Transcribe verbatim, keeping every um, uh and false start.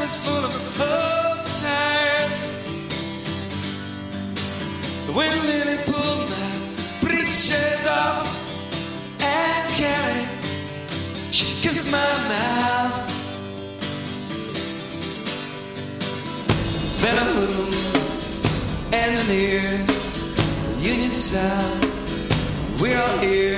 is full of old tires. When Lily pulled my breeches off, and Kelly, she kissed my mouth. Fellow hoodlums, engineers, Union South, we're all here